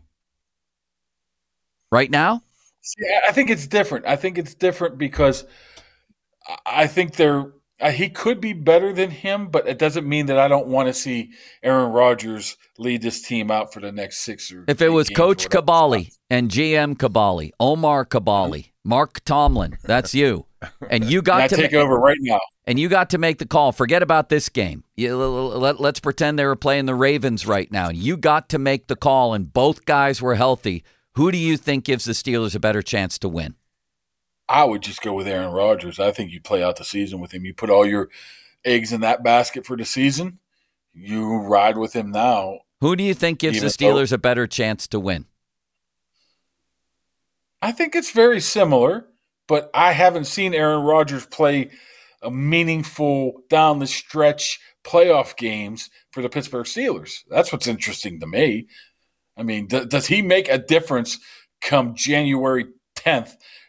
right now? See, I think it's different. I think it's different because I think they're Uh, he could be better than him, but it doesn't mean that I don't want to see Aaron Rodgers lead this team out for the next six or If it was Coach Kabali and G M Kabali, Omar Kabali, Mark Tomlin, that's you. And you got and to I take ma- over right now. And you got to make the call. Forget about this game. You, let, let's pretend they were playing the Ravens right now. You got to make the call, and both guys were healthy. Who do you think gives the Steelers a better chance to win? I would just go with Aaron Rodgers. I think you play out the season with him. You put all your eggs in that basket for the season. You ride with him now. Who do you think gives the Steelers a better chance to win? I think it's very similar, but I haven't seen Aaron Rodgers play a meaningful down the stretch playoff games for the Pittsburgh Steelers. That's what's interesting to me. I mean, th- does he make a difference come January tenth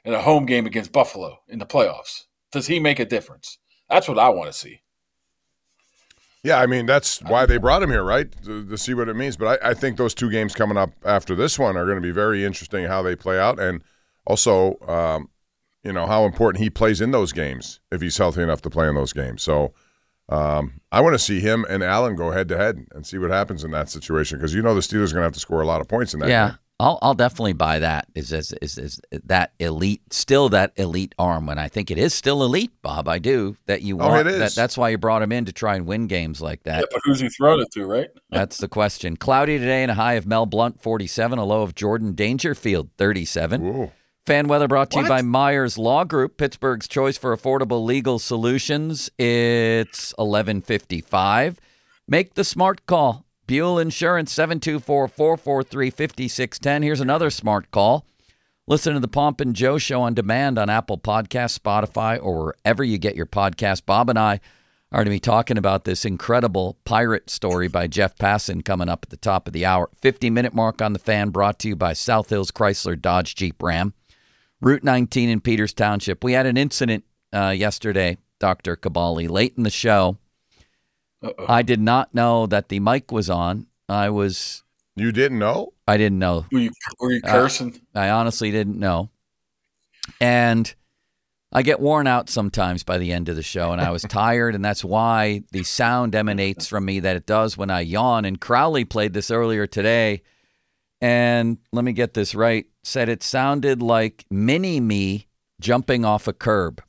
in a home game against Buffalo in the playoffs? Does he make a difference? That's what I want to see. Yeah, I mean, that's why they brought him here, right, to, to see what it means. But I, I think those two games coming up after this one are going to be very interesting how they play out, and also, um, you know, how important he plays in those games if he's healthy enough to play in those games. So um, I want to see him and Allen go head-to-head and see what happens in that situation, because you know the Steelers are going to have to score a lot of points in that yeah. game. I'll I'll definitely buy that. Is, is is is that elite still that elite arm? And I think it is still elite, Bob. I do that you want. Oh, it is. That, that's why you brought him in to try and win games like that. Yeah, but who's he throwing it to, right? That's the question. Cloudy today and a high of Mel Blount, forty-seven, a low of Jordan Dangerfield, thirty-seven. Ooh. Fan weather brought to What? you by Myers Law Group, Pittsburgh's choice for affordable legal solutions. It's eleven fifty-five. Make the smart call. Buell Insurance, seven two four, four four three, five six one zero. Here's another smart call. Listen to the Pomp and Joe Show on demand on Apple Podcasts, Spotify, or wherever you get your podcast. Bob and I are going to be talking about this incredible pirate story by Jeff Passan coming up at the top of the hour. fifty-minute mark on the Fan, brought to you by South Hills Chrysler Dodge Jeep Ram. Route nineteen in Peters Township. We had an incident uh, yesterday, Doctor Cabali, late in the show. Uh-oh. I did not know that the mic was on. I was. You didn't know? I didn't know. Were you, were you cursing? Uh, I honestly didn't know. And I get worn out sometimes by the end of the show, and I was tired, and that's why the sound emanates from me that it does when I yawn. And Crowley played this earlier today, and let me get this right, said it sounded like mini-me jumping off a curb.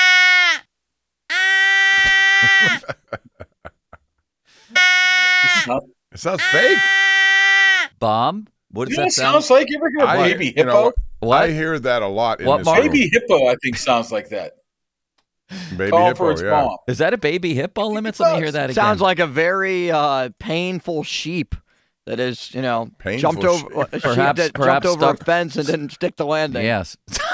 It sounds fake. Bob, what does You know that what it sound? sounds like? You ever hear I, baby you hippo? know, What? I hear that a lot in What, this Mark? room. Baby hippo, I think, sounds like that. Baby Call hippo, for its yeah. mom. Is that a baby hippo limits? Let me hear that again. Sounds like a very uh, painful sheep that is, you know, Painful jumped over sheep. a sheep Perhaps- that perhaps jumped over stuck- a fence and didn't stick the landing. Yes.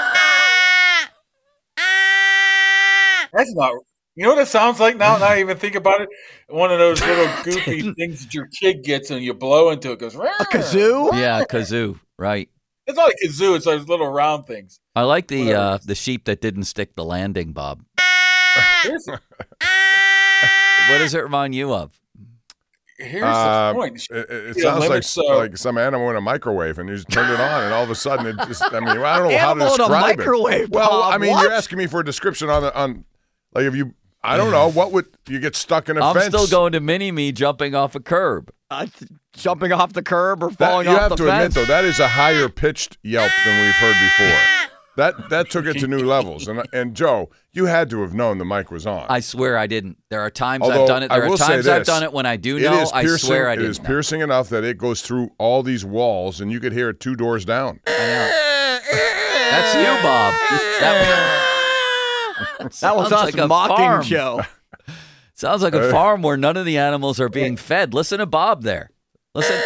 That's not. You know what it sounds like now? Now I even think about it. One of those little goofy things that your kid gets and you blow into it. It goes, A kazoo? Yeah, kazoo. Right. It's not a kazoo. It's those little round things. I like the Whatever. uh, the sheep that didn't stick the landing, Bob. Here's, What does it remind you of? here's Uh, the point. It, it- it Yeah, sounds like limits, uh, like some animal in a microwave, and you just turned it on, and all of a sudden it just. I mean, I don't know how to Animal in a describe microwave, it. Well, Bob, I mean, what? you're asking me for a description on the on, like if you. I don't know what would you get stuck in a I'm fence. still going to mini-me jumping off a curb. Uh, jumping off the curb or That, falling you off have the to fence. admit though, that is a higher pitched yelp than we've heard before. That that took it to new levels. And and Joe, you had to have known the mic was on. I swear I didn't. There are times Although, I've done it. I There are will say times I've this, done it when I do It know. is I piercing, swear I it didn't is know. piercing enough that it goes through all these walls, and you could hear it two doors down. I know. That's you, Bob. That, That was sounds us like a mocking farm. Joe. Sounds like a Uh, farm where none of the animals are being fed. Listen to Bob there. Listen.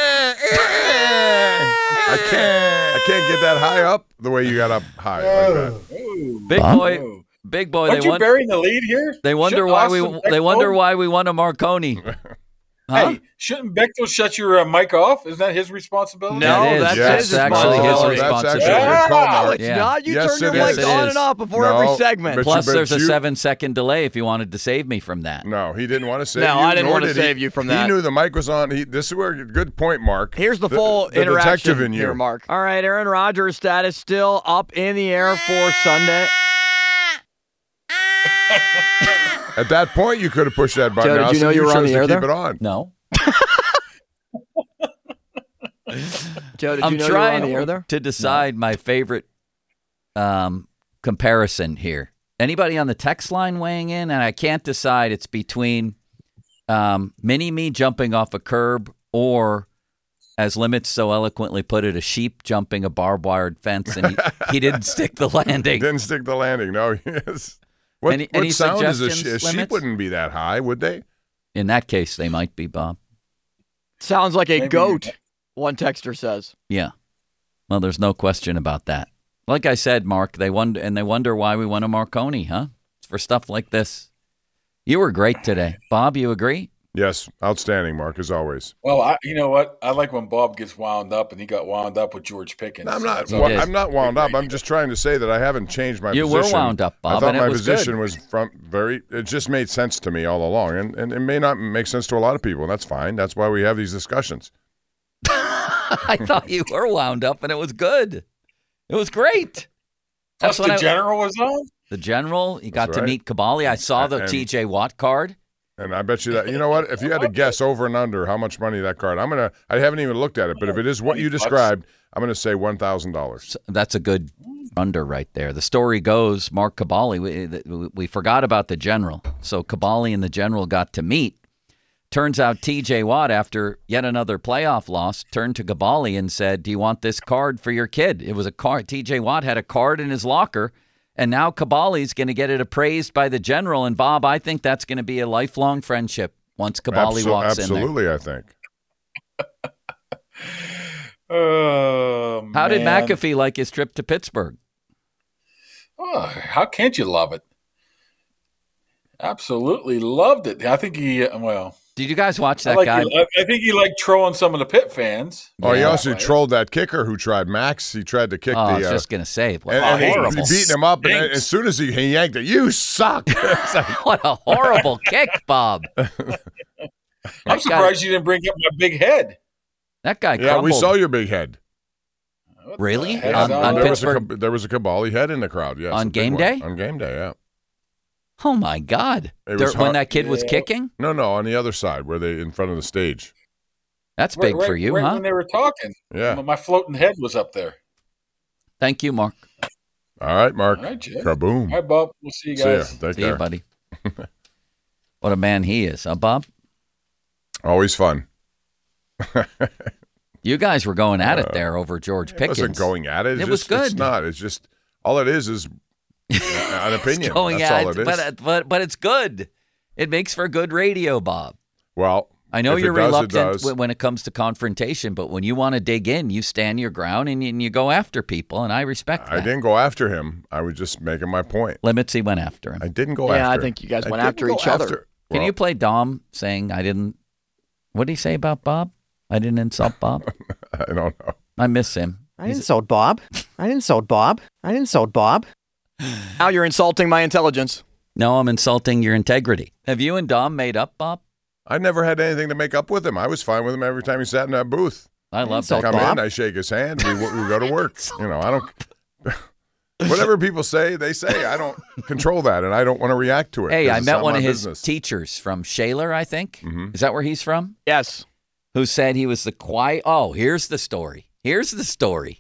I can't I can't get that high up the way you got up high like that. Ooh. Big Huh? boy, big boy. Aren't They you won- burying the lead here? They wonder Shouldn't why we. Austin They wonder Bechtel- why we won a Marconi. Huh? Hey, shouldn't Bechtel shut your uh, mic off? Isn't that his responsibility? No, It is. that's Yes, his actually his Oh, responsibility. that's actually a responsibility. good call, Yeah. Mark. It's Yeah. not. You Yes, turn your it mic is. on It and off before No, every segment. but Plus, you- there's a you- seven-second delay if you wanted to save me from that. No, he didn't want to save No, you. I didn't nor want to did he. save you from He that. knew the mic was on. He, this is where good point, Mark. Here's the full the interaction detective in you. here, Mark. All right, Aaron Rodgers' status still up in the air for Sunday. At that point, you could have pushed that button. Joe, did out, you so know you were on chose the to air keep there? it on. No. Joe, did I'm you know trying you were on the air there? to decide my favorite um, comparison here. Anybody on the text line weighing in? And I can't decide. It's between um, mini-me jumping off a curb or, as Limits so eloquently put it, a sheep jumping a barbed-wired fence, and he, he didn't stick the landing. Didn't stick the landing. No, yes. What, Any- what any sound is a, she- suggestions, a sheep? Limits? Wouldn't be that high, would they? In that case, they might be, Bob. Sounds like a Maybe goat, you- one texter says. Yeah. Well, there's no question about that. Like I said, Mark, they wonder and they wonder why we won a Marconi, huh? It's for stuff like this. You were great today. Bob, you agree? Yes, outstanding, Mark, as always. Well, I, you know what? I like when Bob gets wound up, and he got wound up with George Pickens. No, I'm So not. that's wa- always I'm not wound up. great. I'm just trying to say that I haven't changed my You were position. wound up, Bob, I thought and it my was position good. was from very. It just made sense to me all along, and, and it may not make sense to a lot of people. And that's fine. That's why we have these discussions. I thought you were wound up, and it was good. It was great. Plus, what the I- general was on. The general, you got That's to right. meet Kabali. I saw the And- T J Watt card. And I bet you that you know what? If you had to guess over and under how much money that card, I'm gonna. I haven't even looked at it, but if it is what you described, I'm gonna say one thousand dollars. That's a good under right there. The story goes, Mark Kabali, we, we forgot about the general. So Kabali and the general got to meet. Turns out T J Watt, after yet another playoff loss, turned to Kabali and said, do you want this card for your kid? It was a card. T J Watt had a card in his locker, and now Kabali's going to get it appraised by the general. And, Bob, I think that's going to be a lifelong friendship once Kabali Absol- walks absolutely, in there. I think. Oh, How did man. McAfee like his trip to Pittsburgh? Oh, how can't you love it? Absolutely loved it. I think he, uh, well, Did you guys watch I, that like guy? I I think he liked trolling some of the Pitt fans. Oh, he Yeah. also Right. trolled that kicker who tried Max. He tried to kick Oh, the. I was uh, just going to say, what, and, and he- horrible. he beating him up, and Stinks. as soon as he, he yanked it, you suck. It's like, what a horrible kick, Bob. I'm That surprised you didn't bring up my big head. That guy yeah, crumbled. we saw your big head. What Really? the heck? On- No, on no. there, was a, Pittsburgh? Kab- there was a Kabali head in the crowd. Yes, On a big game one. day? On game day, yeah. Oh, my God. It There- was when hard- that kid was Yeah. kicking? No, no, on the other side where they in front of the stage. That's Right- big right- for you, right huh? When they were talking, Yeah. my- my floating head was up there. Thank you, Mark. All right, Mark. All right, Jay. Kaboom. All right, Bob. We'll see you See ya. guys. Take See care. you, buddy. What a man he is, huh, Bob? Always fun. You guys were going at it there over George It Pickens. wasn't going at it. It's It was just- It's good. not. It's just all it is is an opinion. Going That's at all it is. But, but, but it's good. It makes for good radio, Bob. well, I know if you're it does, it reluctant does. w- when it comes to confrontation, but when you want to dig in, you stand your ground and you, and you go after people, and I respect I that. didn't go after him. I was just making my point. Limitsy went after him. I didn't go Yeah, after I him. think you guys I went didn't after go each other. after- Can well, you play Dom saying I didn't? What did he say about Bob? I didn't insult Bob. I don't know. I miss him. I didn't insult Bob. I didn't insult Bob. I didn't insult Bob. Now you're insulting my intelligence. No, I'm insulting your integrity. Have you and Dom made up, Bob? I never had anything to make up with him. I was fine with him every time he sat in that booth. I love insult that. Come Bob? in, I shake his hand, we, we go to work. You know, I don't. Whatever people say, they say. I don't control that, and I don't want to react to it. Hey, 'cause I it's met not one my of his business. teachers from Shaler, I think. Mhm. Is that where he's from? Yes. Who said he was the quiet? Oh, here's the story. Here's the story.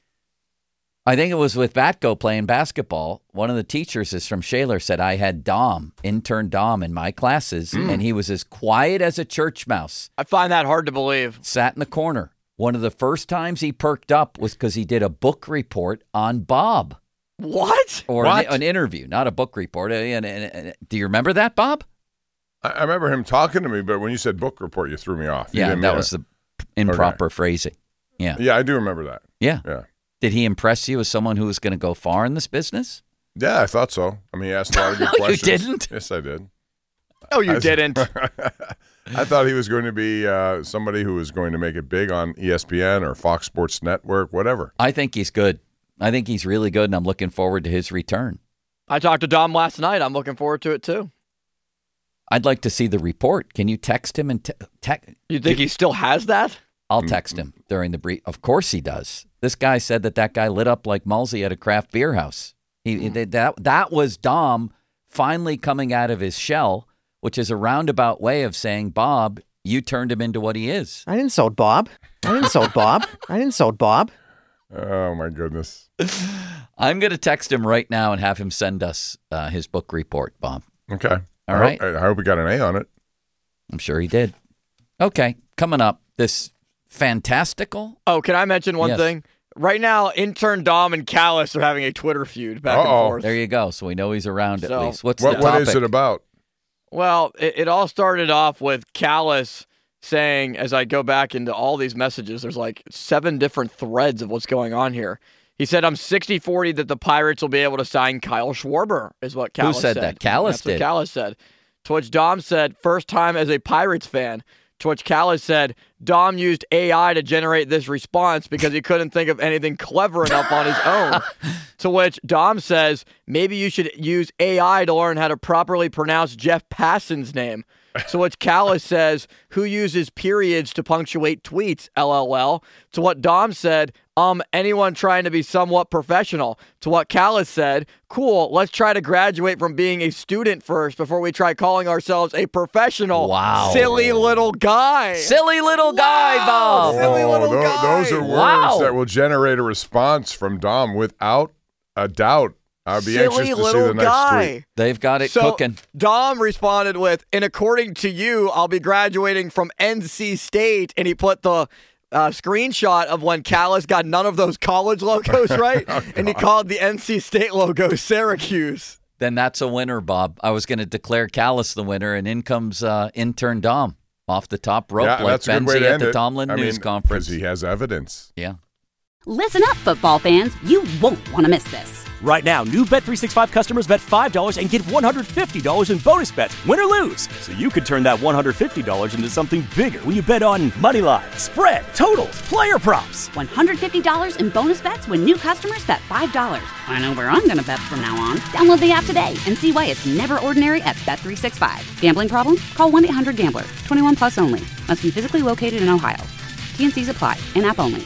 I think it was with Batko playing basketball. One of the teachers is from Shaler said, I had Dom, intern Dom, in my classes, Mm. and he was as quiet as a church mouse. I find that hard to believe. Sat in the corner. One of the first times he perked up was because he did a book report on Bob. What? Or What? An, an interview, not a book report. And, and- and- do you remember that, Bob? I, I remember him talking to me, but when you said book report, you threw me off. You Yeah, didn't that mean was it. the improper phrasing. Yeah. Yeah, I do remember that. Yeah. Yeah. Did he impress you as someone who was going to go far in this business? Yeah, I thought so. I mean, he asked a lot of good No, you questions. didn't. Yes, I did. No, you I- didn't. I thought he was going to be uh, somebody who was going to make it big on E S P N or Fox Sports Network, whatever. I think he's good. I think he's really good, and I'm looking forward to his return. I talked to Dom last night. I'm looking forward to it too. I'd like to see the report. Can you text him and te- te- You think he still has that? I'll text him during the brief. Of course he does. This guy said that that guy lit up like Mulsey at a craft beer house. He Hmm. that that was Dom finally coming out of his shell, which is a roundabout way of saying, Bob, you turned him into what he is. I didn't insult Bob. I didn't insult Bob. I didn't insult Bob. Oh, my goodness. I'm going to text him right now and have him send us uh, his book report, Bob. Okay. All I right. Hope, I hope he got an A on it. I'm sure he did. Okay, coming up, this fantastical. Oh, can I mention one Yes. thing? Right now, intern Dom and Callis are having a Twitter feud back Uh-oh. and forth. There you go. So we know he's around at So, least. What's What, the what topic? is it about? Well, it, it all started off with Callis saying, as I go back into all these messages, there's like seven different threads of what's going on here. He said, I'm sixty forty that the Pirates will be able to sign Kyle Schwarber, is what Callis said that? Callis That's what did. Callis said. To which Dom said, first time as a Pirates fan. To which Callis said, Dom used A I to generate this response because he couldn't think of anything clever enough on his own. To which Dom says, maybe you should use A I to learn how to properly pronounce Jeff Passan's name. To which Callis says, who uses periods to punctuate tweets, LOL. To what Dom said, um, anyone trying to be somewhat professional. To what Callis said, cool, let's try to graduate from being a student first before we try calling ourselves a professional. Wow. Silly little guy. Silly little guy, Bob. Silly little tho- guy. Those are words Wow. that will generate a response from Dom without a doubt. I'd be Silly anxious to see little the next guy. tweet. They've got it So cooking. Dom responded with, and according to you, I'll be graduating from N C State. And he put the uh, screenshot of when Callis got none of those college logos right. Oh, and he called the N C State logo Syracuse. Then that's a winner, Bob. I was going to declare Callis the winner, and in comes uh, intern Dom off the top rope Yeah, like that's a good way Benzie to at end the it. Tomlin I news mean, conference. 'cause he has evidence. Yeah. Listen up, football fans. You won't want to miss this. Right now, new Bet three sixty-five customers bet five dollars and get one hundred fifty dollars in bonus bets, win or lose. So you could turn that one hundred fifty dollars into something bigger when you bet on money line, spread, totals, player props. one hundred fifty dollars in bonus bets when new customers bet five dollars. I know where I'm going to bet from now on. Download the app today and see why it's never ordinary at Bet three sixty-five. Gambling problem? Call one eight hundred gambler. twenty-one plus only. Must be physically located in Ohio. T N Cs apply. In-app only.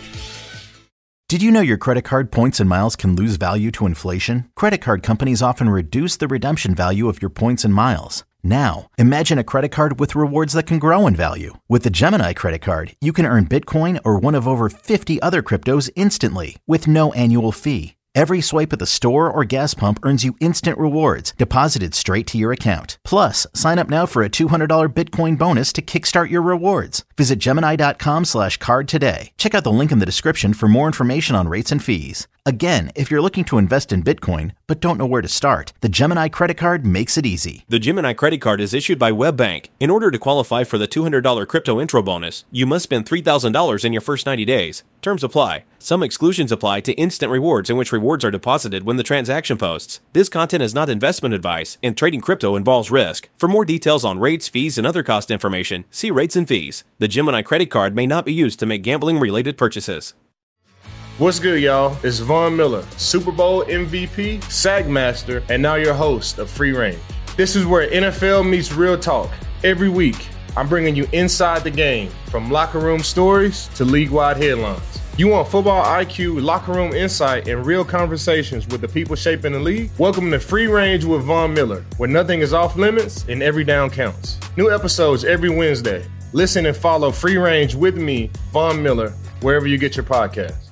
Did you know your credit card points and miles can lose value to inflation? Credit card companies often reduce the redemption value of your points and miles. Now, imagine a credit card with rewards that can grow in value. With the Gemini credit card, you can earn Bitcoin or one of over fifty other cryptos instantly with no annual fee. Every swipe at the store or gas pump earns you instant rewards deposited straight to your account. Plus, sign up now for a two hundred dollars Bitcoin bonus to kickstart your rewards. Visit Gemini.com slash card today. Check out the link in the description for more information on rates and fees. Again, if you're looking to invest in Bitcoin but don't know where to start, the Gemini credit card makes it easy. The Gemini credit card is issued by WebBank. In order to qualify for the two hundred dollars crypto intro bonus, you must spend three thousand dollars in your first ninety days. Terms apply. Some exclusions apply to instant rewards in which rewards are deposited when the transaction posts. This content is not investment advice, and trading crypto involves risk. For more details on rates, fees, and other cost information, see rates and fees. The Gemini credit card may not be used to make gambling-related purchases. What's good, y'all? It's Von Miller, Super Bowl M V P, Sack Master, and now your host of Free Range. This is where N F L meets real talk. Every week, I'm bringing you inside the game, from locker room stories to league-wide headlines. You want football I Q, locker room insight, and real conversations with the people shaping the league? Welcome to Free Range with Von Miller, where nothing is off limits and every down counts. New episodes every Wednesday. Listen and follow Free Range with me, Von Miller, wherever you get your podcasts.